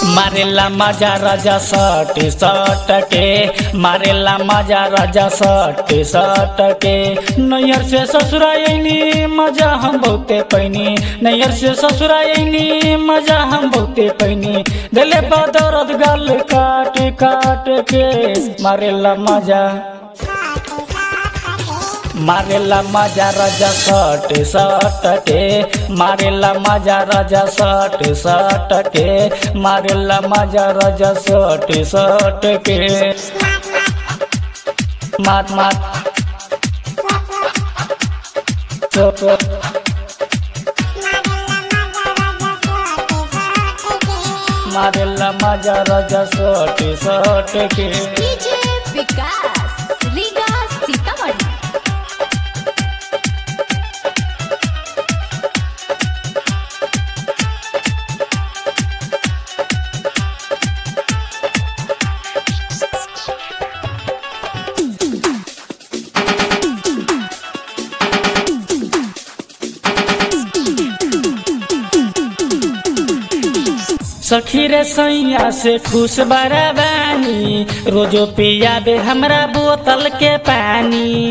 मारेला मजा राजा सट सट के, मारेला मजा राजा सट सट के। नैहर से ससुरायनी मजा हम बहुते पैनी, नैहर से ससुरायनी मजा हम बहुते पैनी। दिले बदरद गल काट काट के, मारेला मजा मारेला मजा राजा सट सट के, मारेला मजा राजा सट सट के, मारेला मजा राजा सट सट के। मात मात मारेला मजा राजा सट सट के। डीजे विकास रीगा सीतामढ़ी। सखी रे सैया से खुश बराबानी, रोजो पिया दे हमरा बोतल के पानी।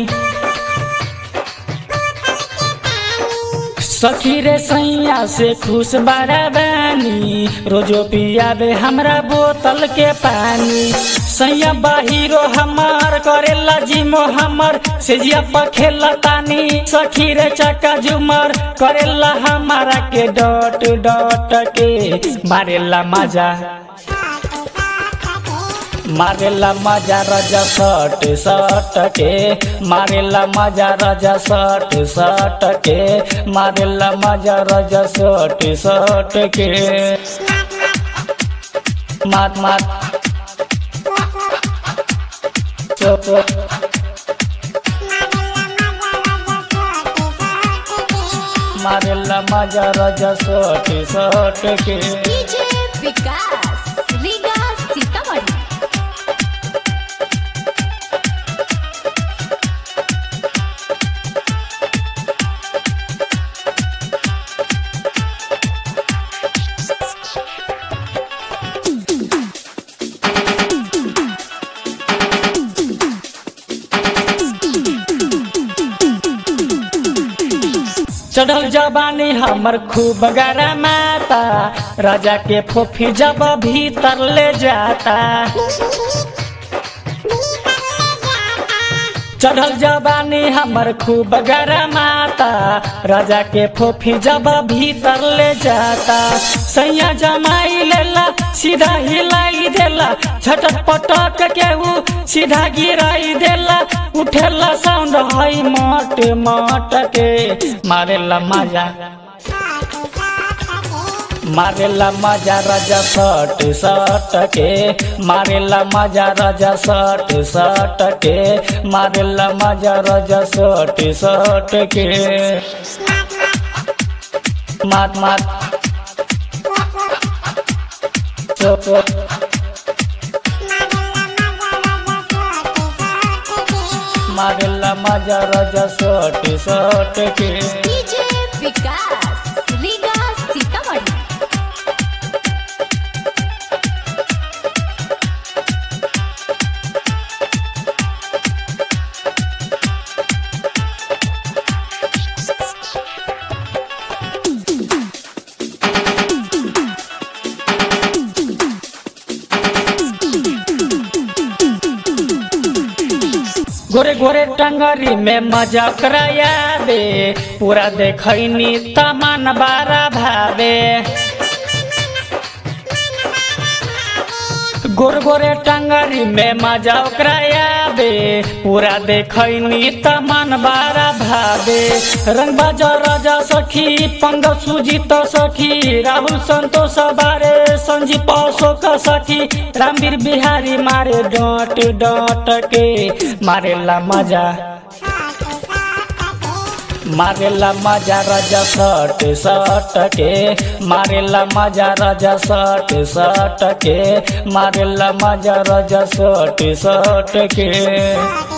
सखी रे सैया से खुश बराबानी, रोजो पिया दे हमरा बोतल के पानी। सैया बाहिरो हमार करेला जिमो हमर, सेजिया पर खेला तानी। सखी रे चक्का झुमर करेला हमारा के डट डट के, मारेला मजा मारेला मजा राजा सट सट के, मारेला मजा राजा सट सट के, मारेला मजा राजा सट सट के। मात मात मारेला मजा राजा सट सट के। डीजे विकास रीगा सीतामढ़ी। चढ़ल जवानी हमर खूब गरमाता, राजा के फोफी जब भीतर ले जाता। चढ़ल जवानी हमर खूब गरमाता, राजा के फोफी जब भीतर ले जाता। सैया जमाई लेला सीधा हिलाई देला, झटक पटक के ऊ सीधा गिराई देला। उठेला साउंड हई मट मट के, मारेला मजा मारेला मजा राजा सट सट के, मारेला मजा राजा सट सट के, मारेला मजा राजा सट सट के। मात मात मारेला मजा राजा सट सट के। डीजे विकास रीगा सीतामढ़ी। गोरे गोरे टंगरी में मजा कराया दे, पूरा देखनी तमन बारा भावे। गोर गोरे टंगरी में मजा कराया दे, पूरा देखनी तमन बारा भावे। रंग बाजा राजा सखी, पंग सुजीत सखी, राहुल संतोष बारे, संजीव अशोक सखी, रामवीर बिहारी मारे डट डट के, मारेला मजा मारेला मजा राजा सट सट के, मारेला मजा राजा सट सट के, मारेला मजा राजा सट सट के।